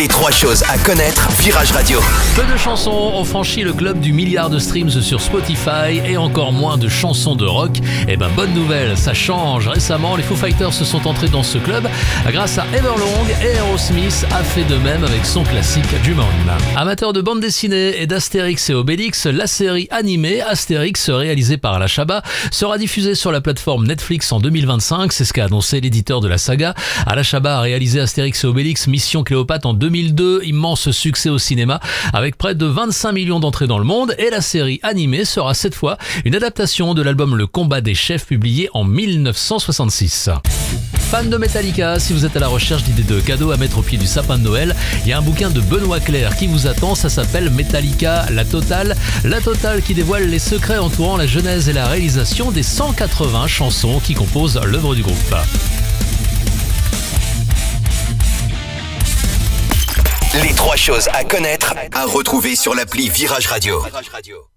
Les 3 choses à connaître, Virage Radio. Peu de chansons ont franchi le club du milliard de streams sur Spotify et encore moins de chansons de rock. Eh ben bonne nouvelle, ça change. Récemment, les Foo Fighters se sont entrés dans ce club grâce à Everlong et Aerosmith a fait de même avec son classique Dream On. Amateur de bande dessinée et d'Astérix et Obélix, la série animée Astérix réalisée par Alain Chabat sera diffusée sur la plateforme Netflix en 2025. C'est ce qu'a annoncé l'éditeur de la saga. Alain Chabat a réalisé Astérix et Obélix Mission Cléopâtre en 2002, immense succès au cinéma avec près de 25 millions d'entrées dans le monde, et la série animée sera cette fois une adaptation de l'album Le Combat des Chefs publié en 1966. Fan de Metallica, si vous êtes à la recherche d'idées de cadeaux à mettre au pied du sapin de Noël, il y a un bouquin de Benoît Clair qui vous attend, ça s'appelle Metallica, la totale qui dévoile les secrets entourant la genèse et la réalisation des 180 chansons qui composent l'œuvre du groupe. Les 3 choses à connaître, à retrouver sur l'appli Virage Radio.